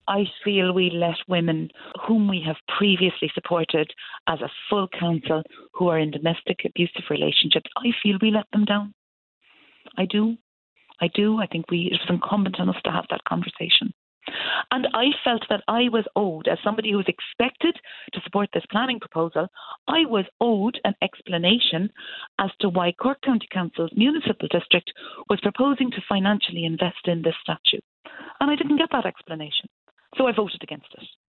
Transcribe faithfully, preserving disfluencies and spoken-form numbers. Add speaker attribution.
Speaker 1: I feel we let women whom we have previously supported as a full council who are in domestic abusive relationships, I feel we let them down. I do. I do. I think we, it was incumbent on us to have that conversation. And I felt that I was owed, as somebody who was expected to support this planning proposal, I was owed an explanation as to why Cork County Council's municipal district was proposing to financially invest in this statue. And I didn't get that explanation. So I voted against it.